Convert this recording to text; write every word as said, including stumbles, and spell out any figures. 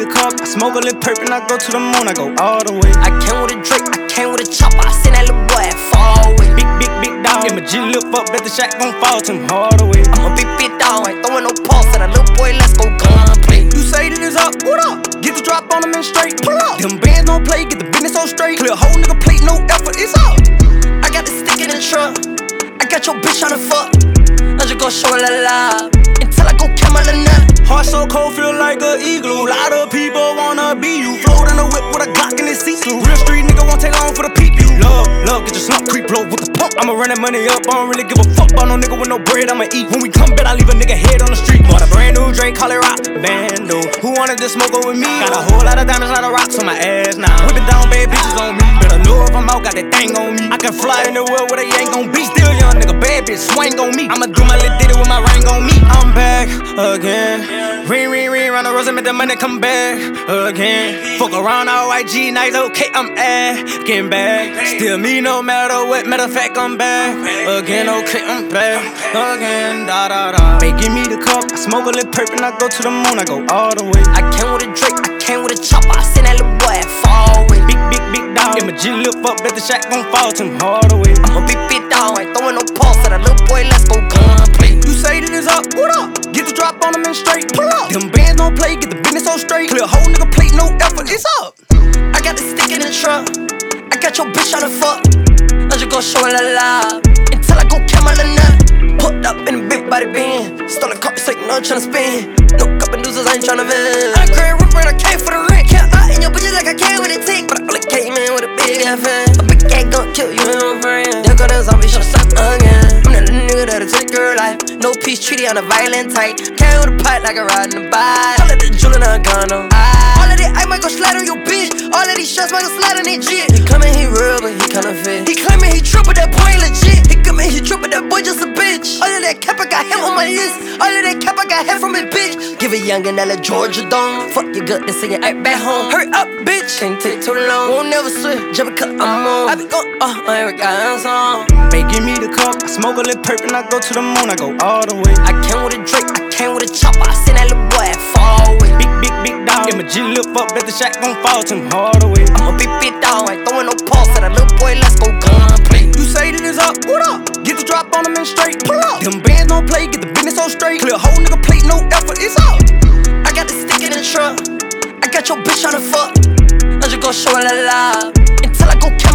the cup, I smoke a little perp and I go to the moon, I go all the way. I came with a Drake, I came with a chopper, I seen that little boy fall away. Big, big, big dog, and my G lift up, bet the shot gon' fall to him hard away. I'm a big, big dog, ain't throwing no pulse at a little boy, let's go gunplay. You say that it's up, what up? Get the drop on them and straight, pull up. Them bands don't play, get the business so straight. Clear a whole nigga plate, no effort, it's up. I got the stick in the truck, I got your bitch on the fuck. I'm just gon' show it alive until I go kill my little nut. Heart so cold, feel like a igloo. Lot of people wanna be you. Float in the whip with a Glock in his seat. Real street nigga won't take long for the peep. You love, love, get your slump creep low with the pump. I'ma run that money up, I don't really give a fuck about no nigga with no bread I'ma eat. When we come back, I leave a nigga head on the street. Bought a brand new Drake, call it rock bando. Who wanted to smoke with me? Got a whole lot of diamonds, lot of rocks on my ass now. Whipping down bad bitches on me. Better know if I'm out, got that thing on me. I can fly in the world where they ain't gon' be. Still young nigga, bad bitch, swing on me. I'ma do my little ditty with my ring on me. I'm back again. Ring, ring, ring, round the rose and make the money come back again. Fuck around all white G nights, okay, I'm getting back. Still me no matter what, matter of fact, I'm back again, okay, I'm back again, da da da. They give me the cup, I smoke a little perp and I go to the moon, I go all the way. I came with a Drake, I came with a chopper, I seen that little boy fall away. Big, big, big dog, and my G lift up, bet the shot gon' fall to him hard away. I'm a big, big dog, ain't throwing no pulse at a little boy, let's go gunplay. You say that it's up, what up? Get the drop on them and straight, pull up. Them bands don't play, get the business so straight. Clear a whole nigga plate, no effort, it's up. I got the stick in the truck, I got your bitch on the fuck. I'm just gon' show it alive until I go kill my little nut. Put up in a big body bin, stole a car, say no tryna spin. No cup and deuces, I ain't tryna vent. I crazy ripper and I came for the rent. Can't out in your bitches like I came with a tick, but I only came in with a big ass fan. A big cat gon' kill you and your friend. There go that zombie, should've sucked again. I'm that little nigga that'll take your life. No peace treaty on a violent type. Came with a pipe like a riding a bike. All of the jewel in a condo. All of that I might go slide on your bitch. All of these shots might go slide on that jit. He claiming he real, but he kinda fit. He claiming he true, but that boy ain't legit. He claiming he true, but that boy just a bitch. All of that cap, I got him on my list. All of that cap, I got him from his bitch. Give a youngin' that like Georgia Dome. Fuck your gut, then sing it right back home. Hurry up, bitch, can't take too long. Won't never switch, just because I'm on. I be gon' uh, I ain't got on. They give me the cup, I smoke a little perp and I go to the moon, I go all the way. I came with a Drake, I came with a chopper, I seen that little boy fall away. Big, big, big dog, and my G lift up, bet the shot gon' fall to him hard away. I'm a big, big dog, ain't throwing no pulse at a little boy, let's go gunplay. You say that it's up, what up? Get the drop on them and straight, pull up. Them bands don't play, get the business so straight. Clear a whole nigga plate, no effort, it's up. I got the stick in the truck, I got your bitch on the fuck. I'm just gon' show it alive until I go kill